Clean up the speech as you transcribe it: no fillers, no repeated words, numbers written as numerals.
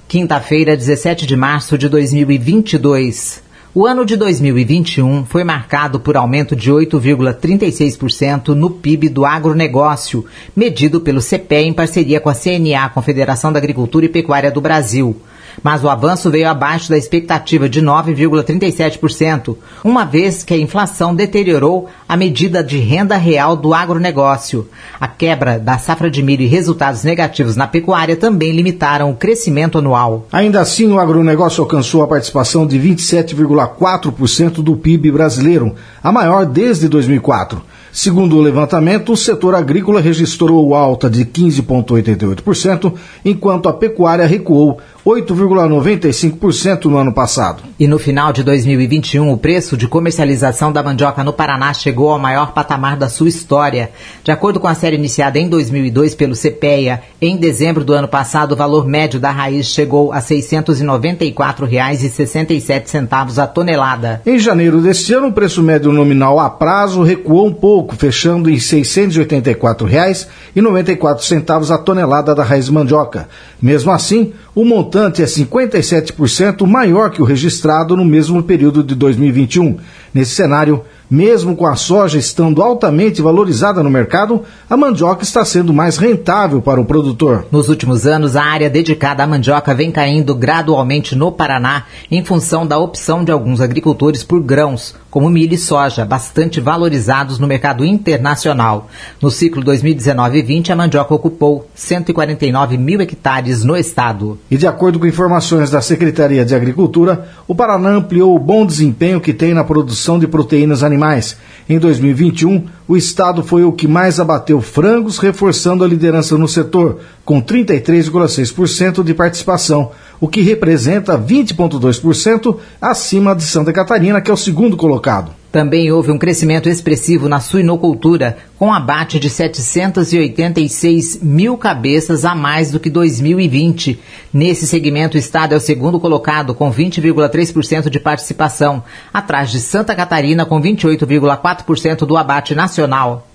Quinta-feira, 17 de março de 2022. O ano de 2021 foi marcado por aumento de 8,36% no PIB do agronegócio, medido pelo CPEA em parceria com a CNA, Confederação da Agricultura e Pecuária do Brasil. Mas o avanço veio abaixo da expectativa de 9,37%, uma vez que a inflação deteriorou a medida de renda real do agronegócio. A quebra da safra de milho e resultados negativos na pecuária também limitaram o crescimento anual. Ainda assim, o agronegócio alcançou a participação de 27,4% do PIB brasileiro, a maior desde 2004. Segundo o levantamento, o setor agrícola registrou alta de 15,88%, enquanto a pecuária recuou 8,95% no ano passado. E no final de 2021, o preço de comercialização da mandioca no Paraná chegou ao maior patamar da sua história. De acordo com a série iniciada em 2002 pelo CPEA, em dezembro do ano passado, o valor médio da raiz chegou a R$ 694,67 a tonelada. Em janeiro deste ano, o preço médio nominal a prazo recuou um pouco, fechando em R$ 684,94 a tonelada da raiz mandioca. Mesmo assim, o montante é 57% maior que o registrado no mesmo período de 2021. Nesse cenário, mesmo com a soja estando altamente valorizada no mercado, a mandioca está sendo mais rentável para o produtor. Nos últimos anos, a área dedicada à mandioca vem caindo gradualmente no Paraná em função da opção de alguns agricultores por grãos, como milho e soja, bastante valorizados no mercado internacional. No ciclo 2019-20, a mandioca ocupou 149 mil hectares no estado. E de acordo com informações da Secretaria de Agricultura, o Paraná ampliou o bom desempenho que tem na produção de proteínas animais. Em 2021, o estado foi o que mais abateu frangos, reforçando a liderança no setor, com 33,6% de participação, o que representa 20,2% acima de Santa Catarina, que é o segundo colocado. Também houve um crescimento expressivo na suinocultura, com abate de 786 mil cabeças a mais do que 2020. Nesse segmento, o estado é o segundo colocado, com 20,3% de participação, atrás de Santa Catarina, com 28,4% do abate nacional.